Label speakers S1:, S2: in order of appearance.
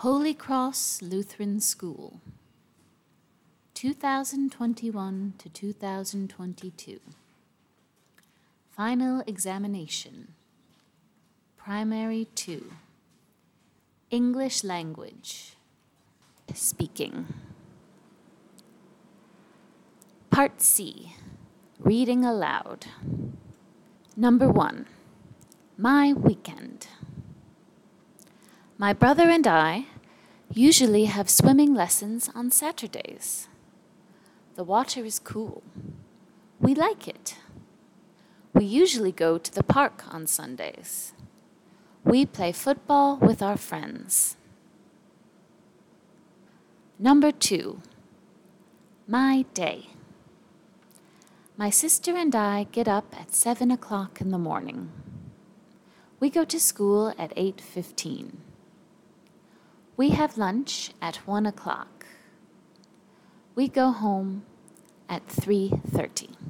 S1: Holy Cross Lutheran School, 2021 to 2022. Final examination. Primary 2. English language. Speaking. Part C. Reading aloud. Number 1. My weekend. My brother and I usually have swimming lessons on Saturdays. The water is cool. We like it. We usually go to the park on Sundays. We play football with our friends. Number 2. My day. My sister and I get up at 7 o'clock in the morning. We go to school at 8:15. We have lunch at 1 o'clock. We go home at 3:30.